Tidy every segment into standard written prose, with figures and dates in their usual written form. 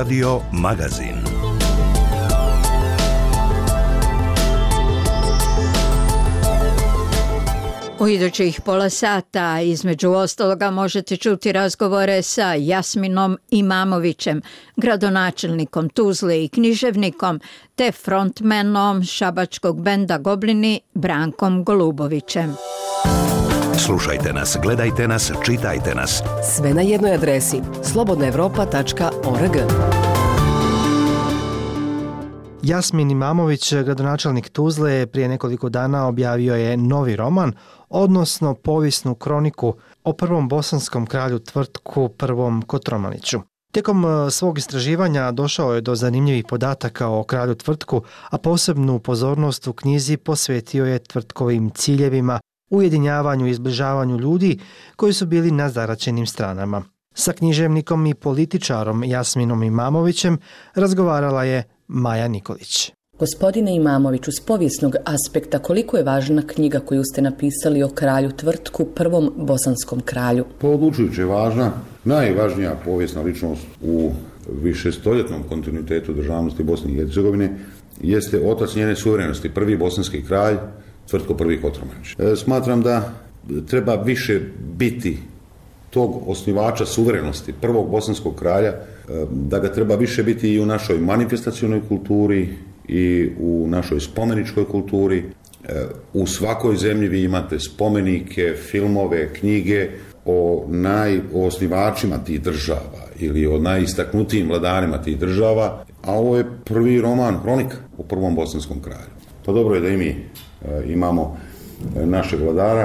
Radio Magazin. U idućih pola sata između ostaloga možete čuti razgovore sa Jasminom Imamovićem, gradonačelnikom Tuzle i književnikom, te frontmenom šabačkog benda Goblini Brankom Golubovićem. Slušajte nas, gledajte nas, čitajte nas. Sve na jednoj adresi slobodnaevropa.org. Jasmin Imamović, gradonačelnik Tuzle, prije nekoliko dana objavio je novi roman, odnosno povijesnu kroniku o prvom bosanskom kralju Tvrtku, prvom Kotromaniću. Tijekom svog istraživanja došao je do zanimljivih podataka o kralju Tvrtku, a posebnu pozornost u knjizi posvetio je Tvrtkovim ciljevima, ujedinjavanju i zbližavanju ljudi koji su bili na zaraćenim stranama. Sa književnikom i političarom Jasminom Imamovićem razgovarala je Maja Nikolić. Gospodine Imamoviću, s povijesnog aspekta koliko je važna knjiga koju ste napisali o kralju Tvrtku, prvom bosanskom kralju? Odlučujuće važna, najvažnija povijesna ličnost u višestoljetnom kontinuitetu državnosti Bosne i Hercegovine jeste otac njene suverenosti, prvi bosanski kralj Tvrtko prvi Kotromanić. Smatram da treba više biti tog osnivača suverenosti, prvog bosanskog kralja, da ga treba više biti i u našoj manifestacionoj kulturi i u našoj spomeničkoj kulturi. U svakoj zemlji vi imate spomenike, filmove, knjige o osnivačima tih država ili o najistaknutijim vladarima tih država, a ovo je prvi roman, kronika o prvom bosanskom kralju. Pa dobro je da i mi imamo našeg vladara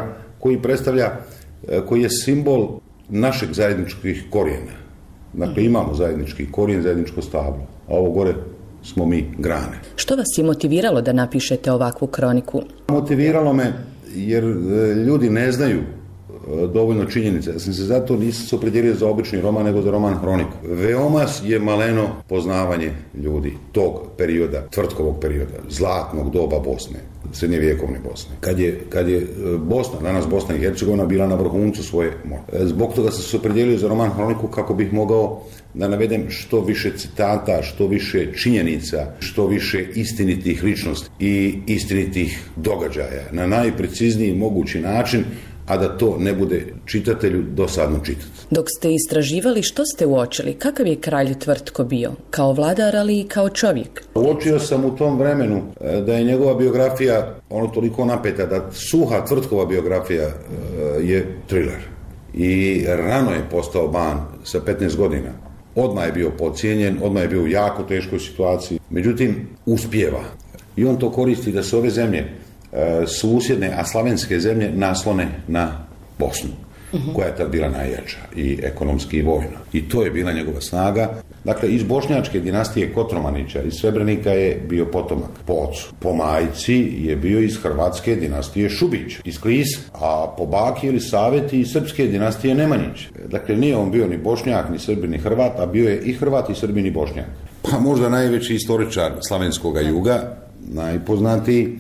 koji je simbol našeg zajedničkih korijena. Dakle, imamo zajednički korijen, zajedničko stablo, a ovo gore smo mi grane. Što vas je motiviralo da napišete ovakvu kroniku? Motiviralo me jer ljudi ne znaju dovoljno činjenica. Ja sam se zato nisam se opredijelio za obični roman, nego za roman kroniku. Veoma je maleno poznavanje ljudi tog perioda, Tvrtkovog perioda, zlatnog doba Bosne, srednjevjekovne Bosne. Kad je Bosna, danas Bosna i Hercegovina, bila na vrhuncu svoje moći. Zbog toga sam se opredijelio za roman kroniku kako bih mogao da navedem što više citata, što više činjenica, što više istinitih ličnosti i istinitih događaja na najprecizniji mogući način, a da to ne bude čitatelju dosadno čitati. Dok ste istraživali, što ste uočili? Kakav je kralj Tvrtko bio? Kao vladar, ali i kao čovjek? Uočio sam u tom vremenu da je njegova biografija toliko napeta, da suha Tvrtkova biografija je thriller. I rano je postao ban sa 15 godina. Odmah je bio podcijenjen, odmah je bio u jako teškoj situaciji. Međutim, uspijeva. I on to koristi da se ove zemlje susjedne, a slavenske zemlje naslone na Bosnu, koja je tad bila najjača i ekonomski i vojno. I to je bila njegova snaga. Dakle, iz bošnjačke dinastije Kotromanića, iz Srebrenika je bio potomak po ocu. Po majci je bio iz hrvatske dinastije Šubić, iz Klisa, a po baki ili saveti iz srpske dinastije Nemanjić. Dakle, nije on bio ni bošnjak, ni srbin, ni hrvat, a bio je i hrvat, i srbin, i bošnjak. Pa možda najveći istoričar slavenskoga juga, najpoznatiji,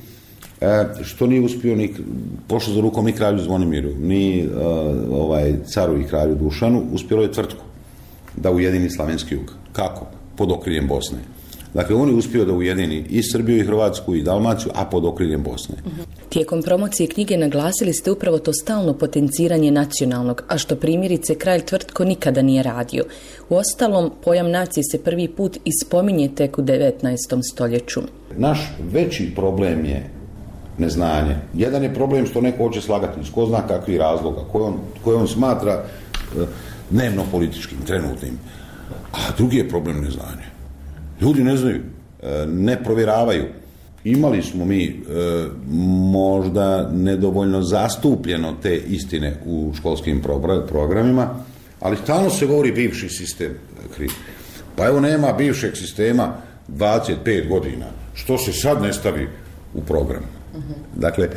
što nije uspio ni pošlo za rukom ni kralju Zvonimiru, ni caru i kralju Dušanu, uspjelo je Tvrtku da ujedini slavenski jug. Kako? Pod okriljem Bosne. Dakle, on je uspio da ujedini i Srbiju, i Hrvatsku, i Dalmaciju, a pod okriljem Bosne. Tijekom promocije knjige naglasili ste upravo to stalno potenciranje nacionalnog, a što primjerice kralj Tvrtko nikada nije radio. Uostalom, pojam nacije se prvi put i spominje tek u 19. stoljeću. Naš veći problem je neznanje. Jedan je problem što neko hoće slagati iz ko zna kakvih razloga, koje on smatra dnevno političkim, trenutnim. A drugi je problem neznanje. Ljudi ne znaju, ne provjeravaju. Imali smo mi možda nedovoljno zastupljeno te istine u školskim programima, ali stalno se govori bivši sistem kriv. Pa evo, nema bivšeg sistema 25 godina. Što se sad ne stavi u program? Dakle,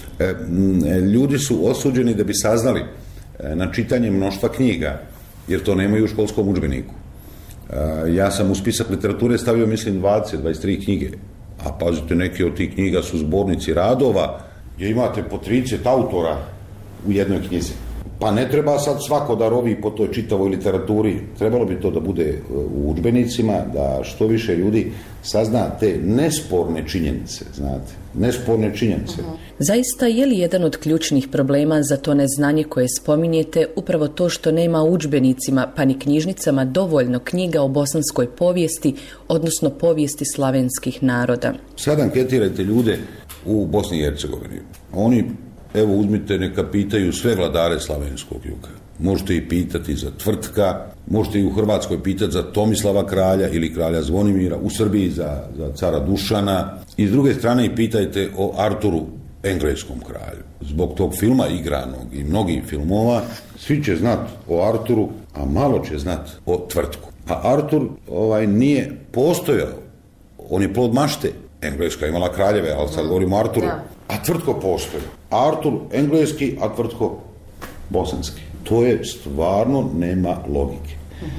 ljudi su osuđeni da bi saznali na čitanje mnoštva knjiga, jer to nemaju u školskom udžbeniku. Ja sam u spisak literature stavio, mislim, 23 knjige, a pazite, neke od tih knjiga su zbornici radova, gdje imate po 30 autora u jednoj knjizi. Pa ne treba sad svako da rovi po toj čitavoj literaturi. Trebalo bi to da bude u udžbenicima, da što više ljudi sazna te nesporne činjenice, znate. Nesporne činjenice. Zaista je li jedan od ključnih problema za to neznanje koje spominjete upravo to što nema u udžbenicima pa ni knjižnicama dovoljno knjiga o bosanskoj povijesti, odnosno povijesti slavenskih naroda? Sad anketirajte ljude u Bosni i Hercegovini. Oni, evo uzmite, neka pitaju sve vladare slavenskog juga. Možete ih pitati za Tvrtka, možete ih u Hrvatskoj pitati za Tomislava kralja ili kralja Zvonimira, u Srbiji za cara Dušana. I s druge strane ih pitajte o Arturu, engleskom kralju. Zbog tog filma igranog i mnogih filmova, svi će znat o Arturu, a malo će znat o Tvrtku. A Artur nije postojao. On je plod mašte. Engleska imala kraljeve, ali sad govorimo o Arturu. A Tvrtko postoji. Artur engleski, a Tvrtko bosanski. To je stvarno nema logike.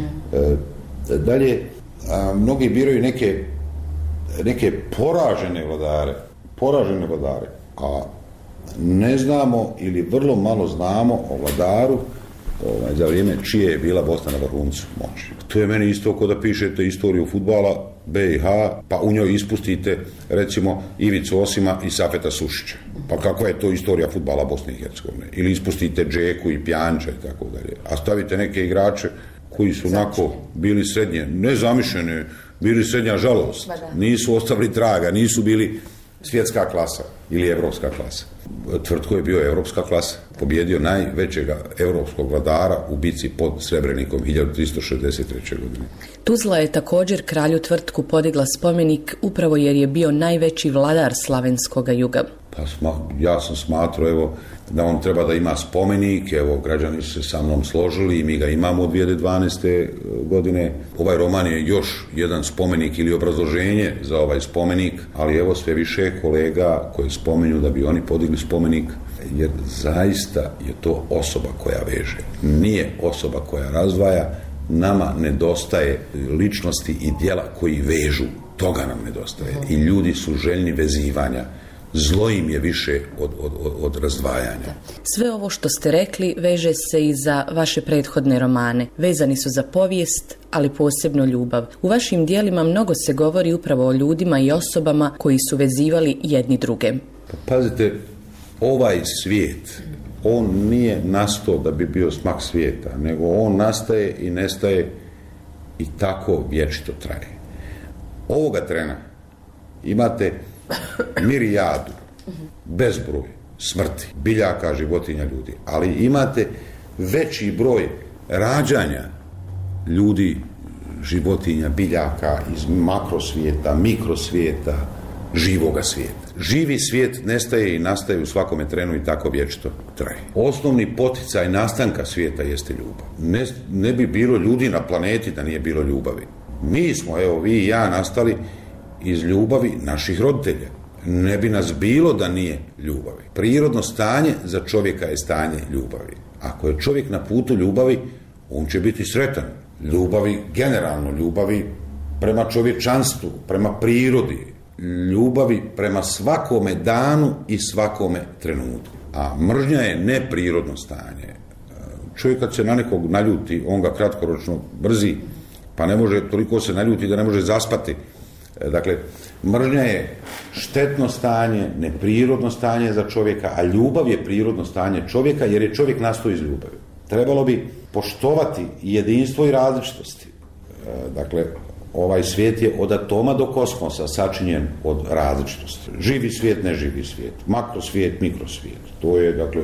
Dalje, mnogi biraju neke poražene vladare, a ne znamo ili vrlo malo znamo o vladaru za vrijeme čije je bila Bosna na vrhuncu moći. To je meni isto kao da pišete istoriju fudbala BiH, pa u njoj ispustite recimo Ivicu Osima i Safeta Sušića. Pa kakva je to istorija fudbala Bosne i Hercegovine? Ili ispustite Džeku i Pjanča i tako dalje. A stavite neke igrače koji su onako bili srednje, nezamišljene, bili srednja žalost. Nisu ostavili traga, nisu bili svjetska klasa ili evropska klasa. Tvrtko je bio evropska klasa, pobjedio najvećeg evropskog vladara u bici pod Srebrenikom 1363. godine. Tuzla je također kralju Tvrtku podigla spomenik upravo jer je bio najveći vladar slavenskoga juga. Pa ja sam smatrao da on treba da ima spomenik, građani su se sa mnom složili i mi ga imamo od 2012. godine. Ovaj roman je još jedan spomenik ili obrazloženje za ovaj spomenik, ali sve više kolega koji spominju da bi oni podigli spomenik, jer zaista je to osoba koja veže. Nije osoba koja razdvaja, nama nedostaje ličnosti i djela koji vežu, toga nam nedostaje. I ljudi su željni vezivanja. Zlo im je više od razdvajanja. Sve ovo što ste rekli veže se i za vaše prethodne romane. Vezani su za povijest, ali posebno ljubav. U vašim dijelima mnogo se govori upravo o ljudima i osobama koji su vezivali jedni druge. Pazite, ovaj svijet, on nije nastao da bi bio smak svijeta, nego on nastaje i nestaje i tako vječito traje. Ovoga trena imate mirijadu, bezbroj smrti, biljaka, životinja, ljudi, ali imate veći broj rađanja ljudi, životinja, biljaka iz makrosvijeta, mikrosvijeta, živoga svijeta. Živi svijet nestaje i nastaje u svakome trenu i tako vječito traje. Osnovni poticaj nastanka svijeta jeste ljubav. Ne bi bilo ljudi na planeti da nije bilo ljubavi. Mi smo, vi i ja, nastali iz ljubavi naših roditelja. Ne bi nas bilo da nije ljubavi. Prirodno stanje za čovjeka je stanje ljubavi. Ako je čovjek na putu ljubavi, on će biti sretan. Ljubavi, generalno ljubavi prema čovječanstvu, prema prirodi, ljubavi prema svakome danu i svakome trenutku. A mržnja je neprirodno stanje. Čovjek kad se na nekog naljuti, on ga kratkoročno brzi, pa ne može, toliko se naljuti da ne može zaspati. Dakle, mržnja je štetno stanje, neprirodno stanje za čovjeka, a ljubav je prirodno stanje čovjeka, jer je čovjek nastao iz ljubavi. Trebalo bi poštovati jedinstvo i različitosti. Dakle, ovaj svijet je od atoma do kosmosa sačinjen od različitosti. Živi svijet, neživi svijet, makrosvijet, mikrosvijet. To je, dakle,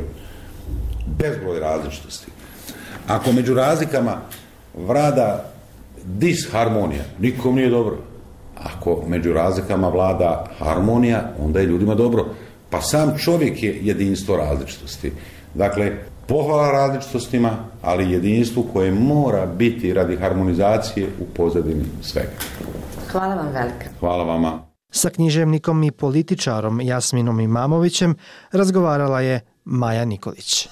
bezbroj različitosti. Ako među razlikama vlada disharmonija, nikom nije dobro. Ako među razlikama vlada harmonija, onda je ljudima dobro. Pa sam čovjek je jedinstvo različitosti. Dakle, pohvala različitostima, ali jedinstvu koje mora biti radi harmonizacije u pozadini svega. Hvala vam velika. Hvala vama. Sa književnikom i političarom Jasminom Imamovićem razgovarala je Maja Nikolić.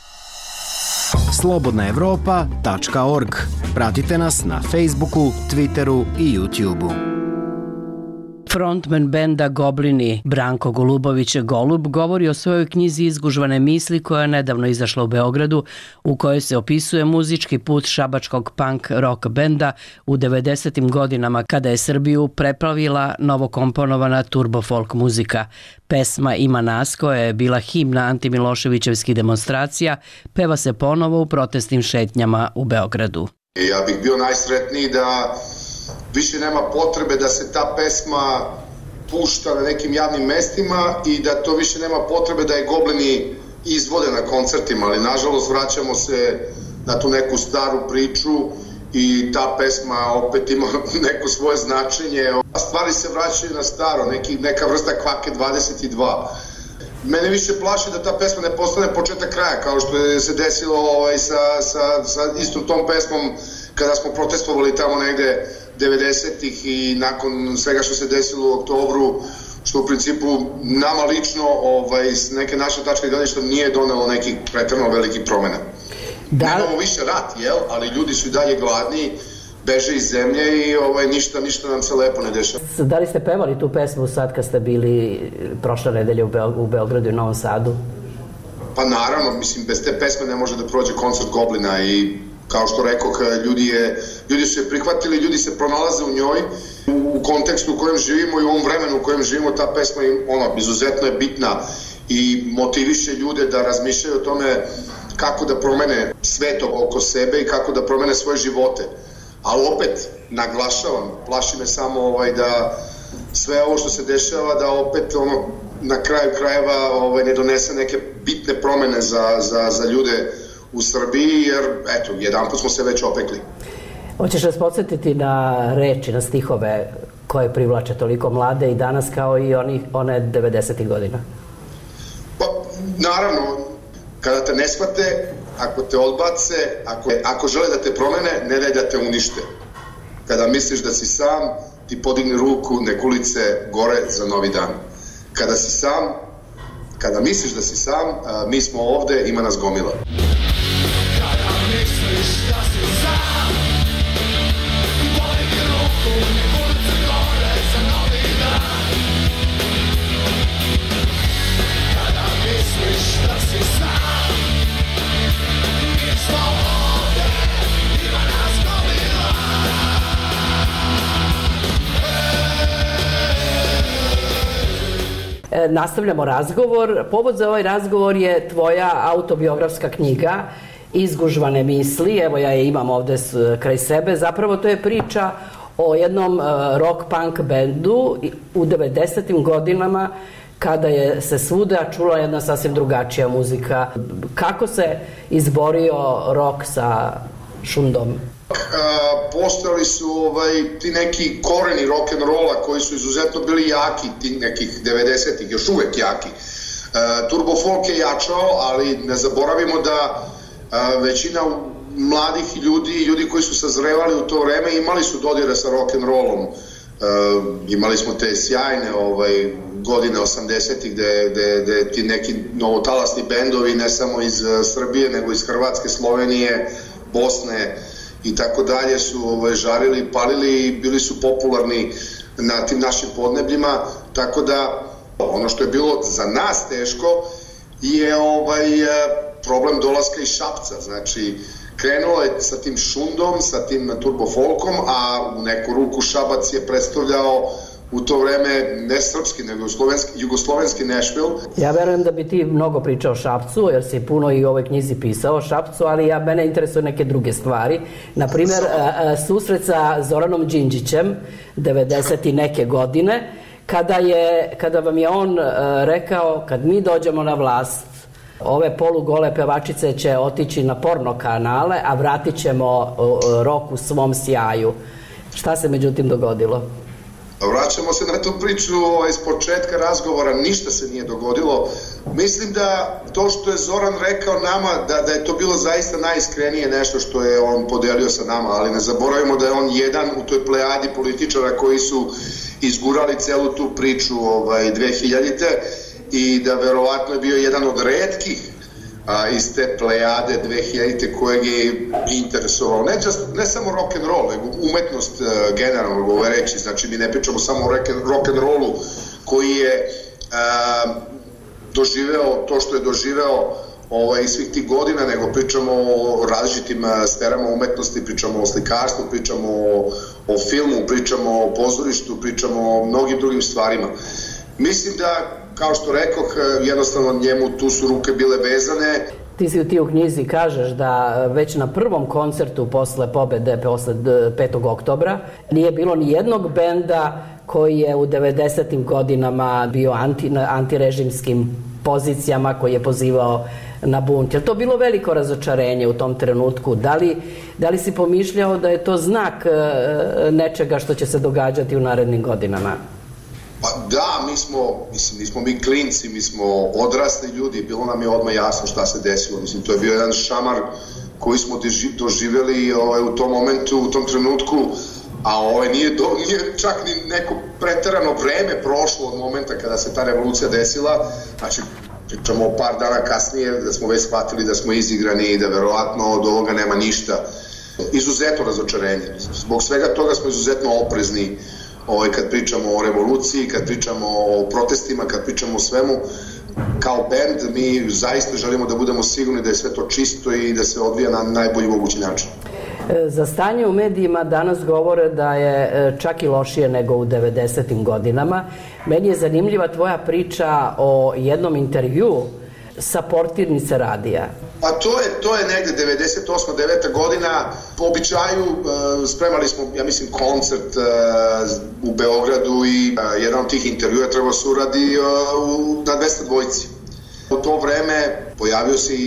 Slobodnaevropa.org. Pratite nas na Facebooku, Twitteru i YouTubeu. Frontman benda Goblini Branko Golubović Golub govori o svojoj knjizi Izgužvane misli koja je nedavno izašla u Beogradu, u kojoj se opisuje muzički put šabačkog punk rock benda u 90. godinama kada je Srbiju preplavila novokomponovana turbo folk muzika. Pesma Ima nas, koja je bila himna antimiloševićevskih demonstracija, peva se ponovo u protestnim šetnjama u Beogradu. Ja bih bio najsretniji da više nema potrebe da se ta pesma pušta na nekim javnim mestima i da to više nema potrebe da je Goblini izvode na koncertima, ali nažalost vraćamo se na tu neku staru priču i ta pesma opet ima neko svoje značenje. Stvari se vraćaju na staro, neka vrsta kvake 22. Mene više plaši da ta pesma ne postane početak kraja, kao što je se desilo sa istom tom pesmom kada smo protestovali tamo negde 90-ih i nakon svega što se desilo u oktobru, što u principu nama lično s neke naše tačke gledišta nije donelo nekih pretjerano velikih promjena. Nemamo više rat, ali ljudi su i dalje gladni, beže iz zemlje i ništa nam se lepo ne dešava. Da li ste pevali tu pesmu sad kad ste bili prošle nedelje u Beogradu i Novom Sadu? Pa naravno, mislim, bez te pesme ne može da prođe koncert Goblina i kao što rekoh, ljudi su je prihvatili, ljudi se pronalaze u njoj, u kontekstu u kojem živimo i u ovom vremenu u kojem živimo, ta pesma izuzetno je bitna i motiviše ljude da razmišljaju o tome kako da promene svet oko sebe i kako da promene svoje živote. Ali opet, naglašavam, plaši me samo da sve ovo što se dešava, da opet na kraju krajeva ne donese neke bitne promene za ljude u Srbiji, jer eto, jedanput smo se već opekli. Hoćeš nas podsjetiti na reči, na stihove koje privlače toliko mlade i danas kao i one 90. godina? Pa, naravno, kada te ne shvate, ako te odbace, ako žele da te promene, ne daj da te unište. Kada misliš da si sam, ti podigni ruku, nek ulice gore za novi dan. Kada misliš da si sam, mi smo ovde, ima nas gomila. Kada misliš da si sam, podigni ruku, nek ulice gore za novi dan. Kada misliš da si sam, mi smo ovde, ima nas gomila. Nastavljamo razgovor. Povod za ovaj razgovor je tvoja autobiografska knjiga Izgužvane misli. Evo ja je imam ovde kraj sebe. Zapravo to je priča o jednom rock-punk bendu u 90. godinama kada je se svuda čula jedna sasvim drugačija muzika. Kako se izborio rock sa šundom? Postojali su ti neki koreni rock'n'rolla koji su izuzetno bili jaki, ti nekih 90-ih, još uvek jaki. Turbo folk je jačao, ali ne zaboravimo da većina mladih ljudi koji su sazrevali u to vreme imali su dodire sa rock'n'rollom. Imali smo te sjajne godine 80-ih gde ti neki novotalasni bendovi ne samo iz Srbije nego iz Hrvatske, Slovenije, Bosne i tako dalje su žarili, palili i bili su popularni na tim našim podnebljima, tako da ono što je bilo za nas teško je problem dolaska iz Šapca, znači krenulo je sa tim šundom, sa tim turbofolkom, a u neku ruku Šabac je predstavljao u to vreme ne srpski, nego jugoslovenski Nashville. Ja verujem da bi ti mnogo pričao o Šapcu, jer si puno i u ovoj knjizi pisao o Šapcu, ali mene interesuje neke druge stvari. Naprimer, susret sa Zoranom Đinđićem, 90. neke godine, kada vam je on rekao, kad mi dođemo na vlast, ove polugole pevačice će otići na porno kanale, a vratit ćemo rock u svom sjaju. Šta se međutim dogodilo? Vraćamo se na tu priču iz početka razgovora, ništa se nije dogodilo. Mislim da to što je Zoran rekao nama, da je to bilo zaista najiskrenije nešto što je on podelio sa nama, ali ne zaboravimo da je on jedan u toj plejadi političara koji su izgurali celu tu priču 2000-te i da verovatno je bio jedan od retkih iz te plejade 2000-te kojeg je interesovao ne samo rock and roll, nego umetnost generalno govoreći. Znači mi ne pričamo samo o rock and rollu koji je doživeo to što je doživeo iz svih tih godina, nego pričamo o različitim sferama umetnosti, pričamo o slikarstvu, pričamo o filmu, pričamo o pozorištu, pričamo o mnogim drugim stvarima. Mislim da, kao što rekoh, jednostavno njemu tu su ruke bile vezane. Ti u knjizi kažeš da već na prvom koncertu posle pobede, posle 5. oktobra, nije bilo ni jednog benda koji je u 90. godinama bio na antirežimskim pozicijama, koji je pozivao na bunt. Je to bilo veliko razočarenje u tom trenutku? Da li si pomišljao da je to znak nečega što će se događati u narednim godinama? Pa da, nismo mi klinci, mi smo odrasli ljudi, bilo nam je odmah jasno šta se desilo. Mislim, to je bio jedan šamar koji smo doživjeli u tom momentu, u tom trenutku, a nije čak ni neko preterano vreme prošlo od momenta kada se ta revolucija desila. Znači, pričamo o par dana kasnije da smo već shvatili da smo izigrani i da verovatno od ovoga nema ništa. Izuzetno razočarenje. Zbog svega toga smo izuzetno oprezni kad pričamo o revoluciji, kad pričamo o protestima, kad pričamo o svemu. Kao bend mi zaista želimo da budemo sigurni da je sve to čisto i da se odvija na najbolji mogući način. Za stanje u medijima danas govore da je čak i lošije nego u 90. godinama. Meni je zanimljiva tvoja priča o jednom intervjuu sa portirnice radija. Pa to je negde 98. 9. godina. Po običaju spremali smo, ja mislim, koncert u Beogradu i jedan od tih intervjua trebao se uradi na 200 dvojci. U to vreme pojavio se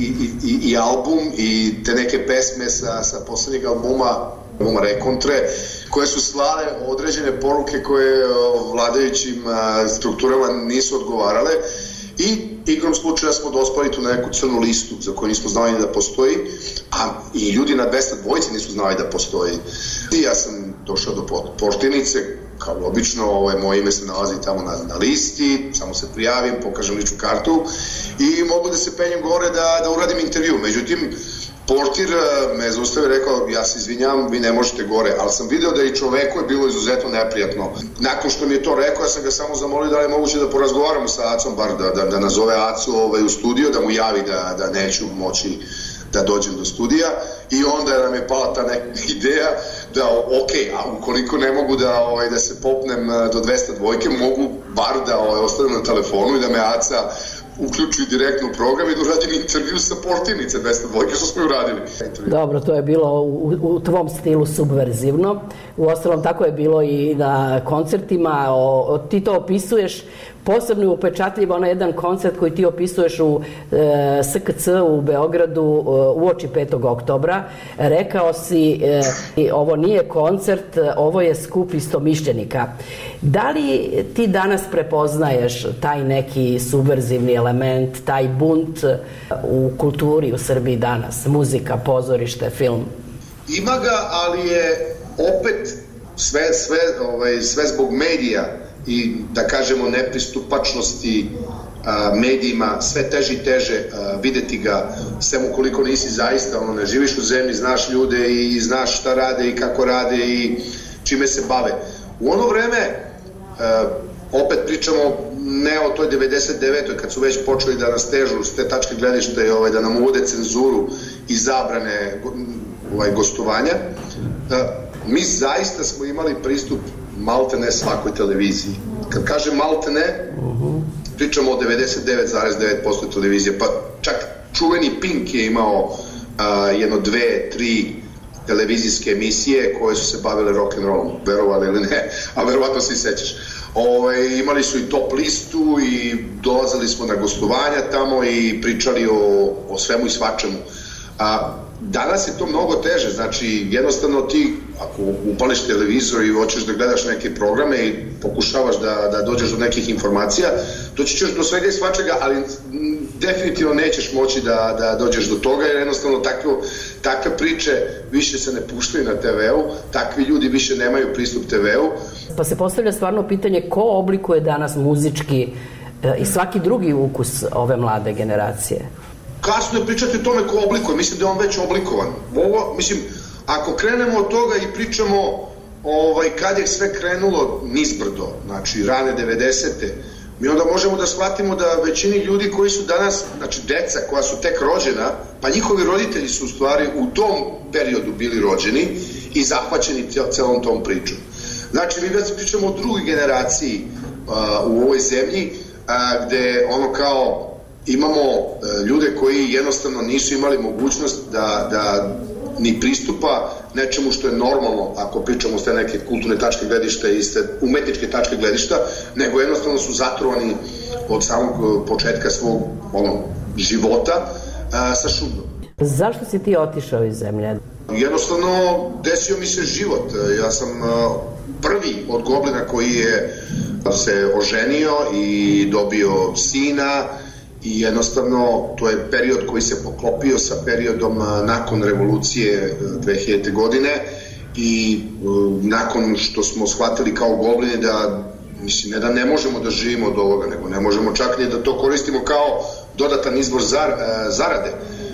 i album i te neke pesme sa poslednjeg albuma Rekontre, koje su slale određene poruke koje vladajućim strukturama nisu odgovarale i igrom slučaja smo dospali tu na neku crnu listu za koju nismo znali da postoji, a i ljudi na 200 dvojice nisu znali da postoji. I ja sam došao do portirnice, kao obično, moje ime se nalazi tamo na listi, samo se prijavim, pokažem ličnu kartu i mogu da se penjem gore da uradim intervju. Međutim, portir me zaustavio i rekao, ja se izvinjam, vi ne možete gore, ali sam video da i čoveku je bilo izuzetno neprijatno. Nakon što mi je to rekao, ja sam ga samo zamolio da li je moguće da porazgovaramo sa Acom, bar da nazove Acu u studio, da mu javi da neću moći da dođem do studija i onda nam je pala ta neka ideja da a ukoliko ne mogu da se popnem do 200 dvojke, mogu bar da ostavim na telefonu i da me Aca uključuju direktno u program i da uradim intervju sa portirnice 200 dvojke, što smo i uradili. Dobro, to je bilo u tvom stilu subverzivno. Uostalom, tako je bilo i na koncertima. Ti to opisuješ, posebno je upečatljiv onaj jedan koncert koji ti opisuješ u SKC u Beogradu uoči 5. oktobra. Rekao si, ovo nije koncert, ovo je skup istomišljenika. Da li ti danas prepoznaješ taj neki subverzivni element, taj bunt u kulturi u Srbiji danas? Muzika, pozorište, film? Ima ga, ali je opet sve zbog medija i, da kažemo, nepristupačnosti medijima, sve teže i teže videti ga, sem ukoliko nisi zaista, ne živiš u zemlji, znaš ljude i znaš šta rade i kako rade i čime se bave. U ono vreme, opet pričamo ne o toj 99. kad su već počeli da nas težu s te tačke gledišta i da nam uvode cenzuru i zabrane gostovanja, mi zaista smo imali pristup maltene svakoj televiziji. Kad kažem maltene, pričamo o 99,9% televizije, pa čak čuveni Pink je imao jedno 2, 3 televizijske emisije koje su se bavile rock'n'rollom, verovali ili ne, a verovatno se i sećaš. Imali su i top listu i dolazili smo na gostovanja tamo i pričali o svemu i svačemu. Danas je to mnogo teže, znači jednostavno ti ako upališ televizor i hoćeš da gledaš neke programe i pokušavaš da dođeš do nekih informacija, doći ćeš do svega i svačega, ali definitivno nećeš moći da dođeš do toga jer jednostavno takve priče više se ne puštaju na TV-u, takvi ljudi više nemaju pristup TV-u. Pa se postavlja stvarno pitanje ko oblikuje danas muzički i svaki drugi ukus ove mlade generacije? kasno je pričati o tome ko oblikuje, mislim da je on već oblikovan. Ovo, mislim, ako krenemo od toga i pričamo kad je sve krenulo nizbrdo, znači rane 90. mi onda možemo da shvatimo da većini ljudi koji su danas, znači deca koja su tek rođena, pa njihovi roditelji su u stvari u tom periodu bili rođeni i zahvaćeni celom tom pričom. Znači mi već pričamo o drugoj generaciji u ovoj zemlji, gde ono kao imamo ljude koji jednostavno nisu imali mogućnost da ni pristupa nečemu što je normalno, ako pričamo s te neke kulturne tačke gledišta i umetničke tačke gledišta, nego jednostavno su zatrovani od samog početka svog života sa šumom. Zašto si ti otišao iz zemlje? Jednostavno desio mi se život. Ja sam prvi od Goblina koji je se oženio i dobio sina i jednostavno to je period koji se poklopio sa periodom nakon revolucije 2000. godine i nakon što smo shvatili kao Goblini da mislim, ne da ne možemo da živimo od ovoga, nego ne možemo čak ni da to koristimo kao dodatan izvor zarade.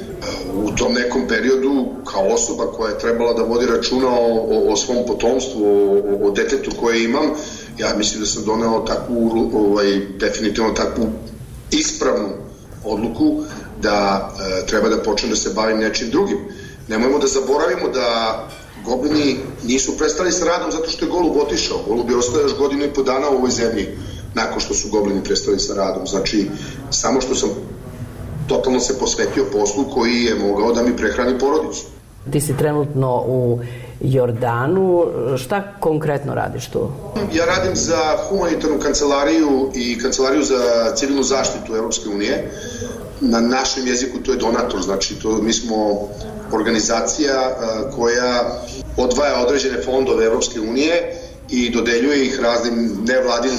U tom nekom periodu, kao osoba koja je trebala da vodi računa o svom potomstvu, o detetu koje imam, ja mislim da sam doneo takvu, definitivno takvu ispravnu odluku da treba da počnem da se bavim nečim drugim. Nemojmo da zaboravimo da Goblini nisu prestali sa radom zato što je Golub otišao. Golub je ostao još 1.5 godina u ovoj zemlji nakon što su Goblini prestali sa radom. Znači, samo što sam totalno se posvetio poslu koji je mogao da mi prehrani porodicu. Ti si trenutno u Jordanu. Šta konkretno radiš tu? Ja radim za humanitarnu kancelariju i kancelariju za civilnu zaštitu Evropske unije. Na našem jeziku to je donator, znači mi smo organizacija koja odvaja određene fondove Evropske unije i dodeljuje ih raznim nevladinim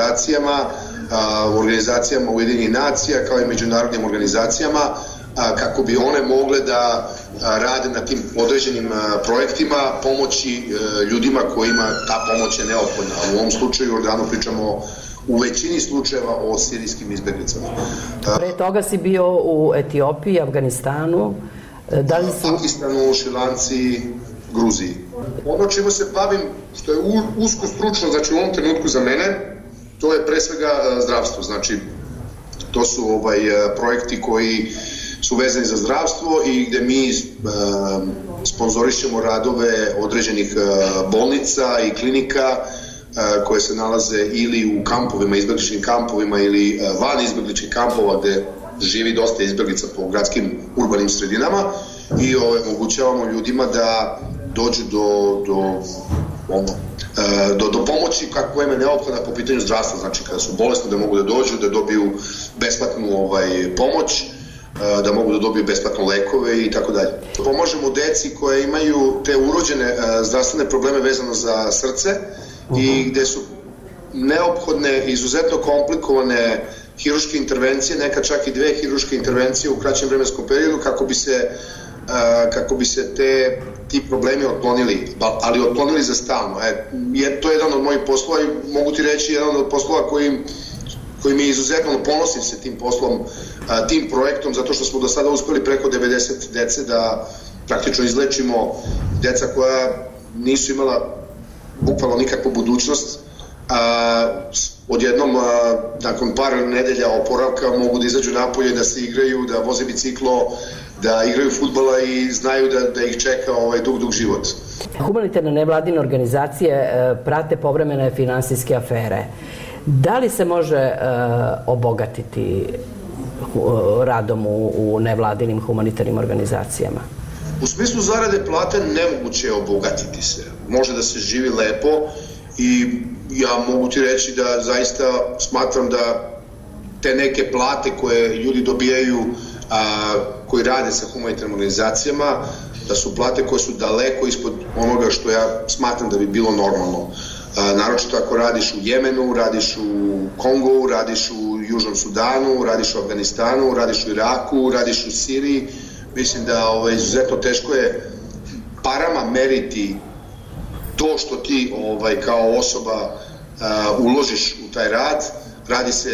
organizacijama Ujedinjenih nacija kao i međunarodnim organizacijama kako bi one mogle da rade na tim određenim projektima pomoći ljudima kojima ta pomoć je neophodna. U ovom slučaju u Jordanu pričamo u većini slučajeva o sirijskim izbeglicama. Pre toga si bio u Etiopiji, Afganistanu, Pakistanu, Šrilanci, Gruziji. Ono čime se bavim, što je usko stručno, znači u ovom trenutku za mene, to je pre svega zdravstvo. Znači, to su projekti koji su vezani za zdravstvo i gde mi sponzorišemo radove određenih bolnica i klinika koje se nalaze ili u kampovima, izbegličkim kampovima ili van izbegličkih kampova gde živi dosta izbeglica po gradskim urbanim sredinama i omogućavamo ljudima da dođu do pomoći kako im je neophodna po pitanju zdravstva, znači kada su bolesni da mogu da dođu, da dobiju besplatnu pomoć, da mogu da dobiju besplatno lekove i tako dalje. Pomožemo deci koje imaju te urođene zdravstvene probleme vezano za srce i gde su neophodne izuzetno komplikovane hiruške intervencije, neka čak i 2 hiruške intervencije u kraćem vremenskom periodu kako bi se ti problemi otklonili, ali otklonili za stalno. To je jedan od mojih poslova i mogu ti reći jedan od poslova koji mi je izuzetno ponosim se tim poslom, tim projektom, zato što smo do sada uspeli preko 90 dece da praktično izlečimo, deca koja nisu imala bukvalno nikakvu budućnost, odjednom nakon par nedelja oporavka mogu da izađu napolje, da se igraju, da voze biciklo, da igraju fudbala i znaju da ih čeka dug život. Humanitarne nevladine organizacije prate povremene finansijske afere. Da li se može obogatiti radom u nevladinim humanitarnim organizacijama? U smislu zarade plate nemoguće je obogatiti se. Može da se živi lepo i ja mogu ti reći da zaista smatram da te neke plate koje ljudi dobijaju koji rade sa humanitarnim organizacijama, da su plate koje su daleko ispod onoga što ja smatram da bi bilo normalno. Naročito ako radiš u Jemenu, radiš u Kongu, radiš u Južnom Sudanu, radiš u Afganistanu, radiš u Iraku, radiš u Siriji. Mislim da izuzetno teško je parama meriti to što ti kao osoba uložiš u taj rad. Radi se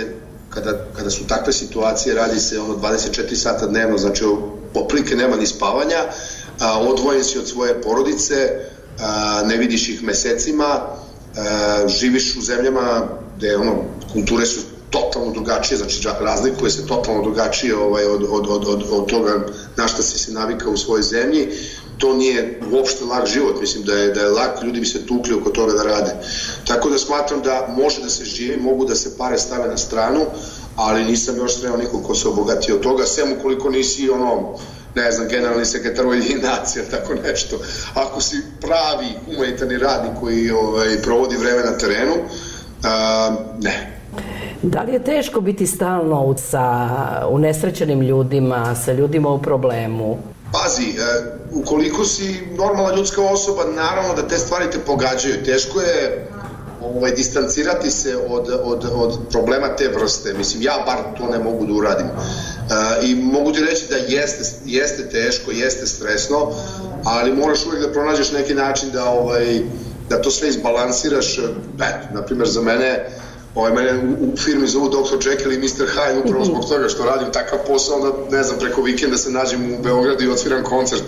kada su takve situacije, radi se 24 sata dnevno, znači otprilike nema ni spavanja, odvojen si od svoje porodice, ne vidiš ih mesecima, živiš u zemljama gde kulture su totalno drugačije, znači razlikuje se totalno drugačije od toga na šta si se navikao u svojoj zemlji. To nije uopšte lak život, mislim da je lak, ljudi bi se tukli oko toga da rade. Tako da smatram da može da se živi, mogu da se pare stave na stranu, ali nisam još sreo nikog ko se obogatio od toga, sem ukoliko nisi generalni sekretar Ujedinjenih nacija, tako nešto. Ako si pravi humanitarni radnik koji provodi vreme na terenu, ne. Da li je teško biti stalno sa unesrećenim ljudima, sa ljudima u problemu? Pazi, ukoliko si normalna ljudska osoba, naravno da te stvari te pogađaju. Teško je distancirati se od problema te vrste. Mislim, ja bar to ne mogu da uradim. I mogu ti reći da jeste teško, jeste stresno, ali moraš uvijek da pronađeš neki način da to sve izbalansiraš. Naprimjer, za mene u firmi zovu Dr. Jekyll i Mr. Hyde upravo zbog toga što radim takav posao, onda ne znam, preko vikenda se nađem u Beogradu i odsviram koncert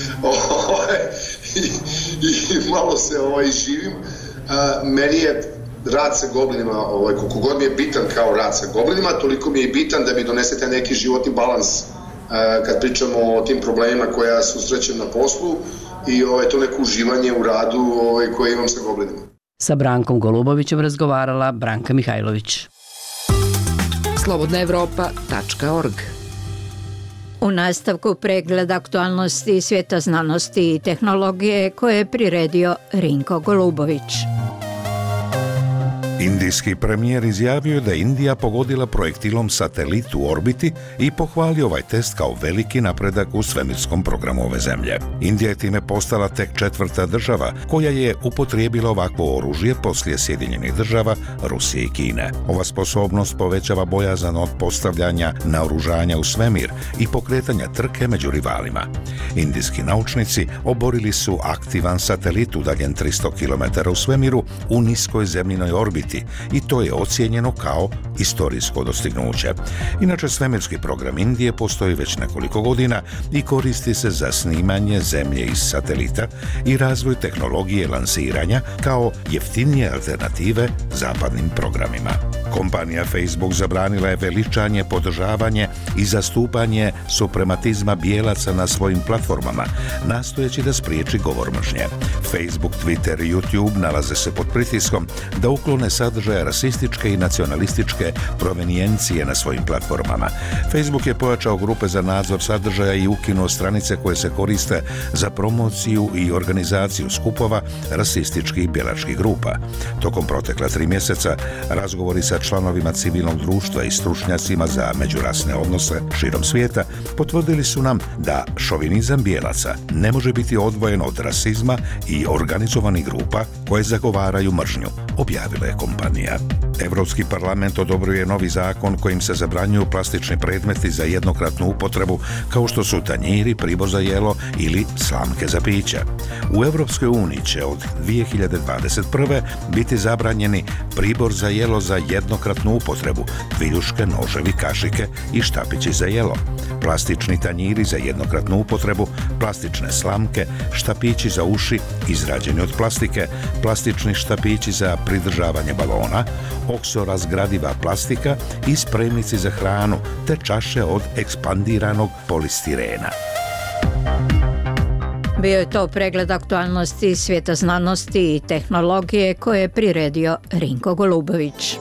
i malo se živim. Meni je rad sa goblinima, koliko god mi je bitan kao rad sa goblinima, toliko mi je bitan da mi donesete neki životni balans kad pričamo o tim problemima koje ja susrećem na poslu i to neko uživanje u radu koje imam sa goblinima. Sa Brankom Golubovićem razgovarala Branka Mihajlović. slobodnaevropa.org. U nastavku pregled aktualnosti svijeta znanosti i tehnologije koje je priredio Rinko Golubović. Indijski premijer izjavio da je Indija pogodila projektilom satelit u orbiti i pohvalio ovaj test kao veliki napredak u svemirskom programu ove zemlje. Indija je time postala tek 4. država koja je upotrijebila ovakvo oružje poslije Sjedinjenih država, Rusije i Kine. Ova sposobnost povećava bojazan od postavljanja naoružanja u svemir i pokretanja trke među rivalima. Indijski naučnici oborili su aktivan satelit udaljen 300 km u svemiru u niskoj zemljinoj orbiti i to je ocijenjeno kao istorijsko dostignuće. Inače, svemirski program Indije postoji već nekoliko godina i koristi se za snimanje zemlje iz satelita i razvoj tehnologije lansiranja kao jeftinije alternative zapadnim programima. Kompanija Facebook zabranila je veličanje, podržavanje i zastupanje suprematizma bijelaca na svojim platformama, nastojeći da spriječi govor mržnje. Facebook, Twitter i YouTube nalaze se pod pritiskom da uklone sadržaje rasističke i nacionalističke provenijencije na svojim platformama. Facebook je pojačao grupe za nadzor sadržaja i ukinuo stranice koje se koriste za promociju i organizaciju skupova rasističkih bijelačkih grupa. Tokom protekla 3 mjeseca razgovori sa članovima civilnog društva i stručnjacima za međurasne odnose širom svijeta potvrdili su nam da šovinizam bijelaca ne može biti odvojen od rasizma i organizovanih grupa koje zagovaraju mržnju, objavila je kompanija. Evropski parlament odobrio je novi zakon kojim se zabranjuju plastični predmeti za jednokratnu upotrebu kao što su tanjiri, pribor za jelo ili slamke za pića. U Evropskoj uniji će od 2021. biti zabranjeni pribor za jelo za jednokratnu upotrebu, viljuške, noževi, kašike i štapići za jelo, plastični tanjiri za jednokratnu upotrebu, plastične slamke, štapići za uši izrađeni od plastike, plastični štapići za pridržavanje balona, oksorazgradiva plastika i spremnici za hranu te čaše od ekspandiranog polistirena. Bio je to pregled aktualnosti svijeta znanosti i tehnologije koje je priredio Rinko Golubović.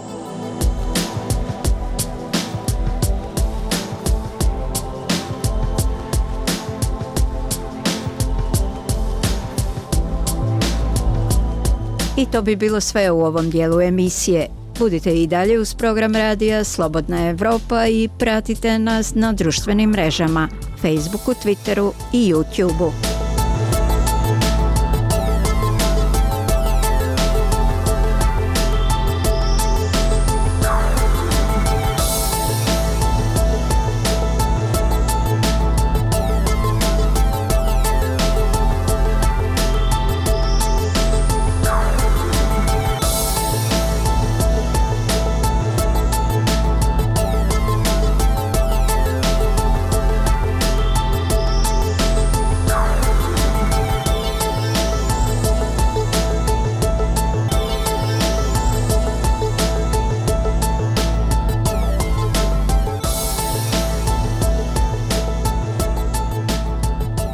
I to bi bilo sve u ovom dijelu emisije. Budite i dalje uz program radija Slobodna Evropa i pratite nas na društvenim mrežama, Facebooku, Twitteru i YouTubeu.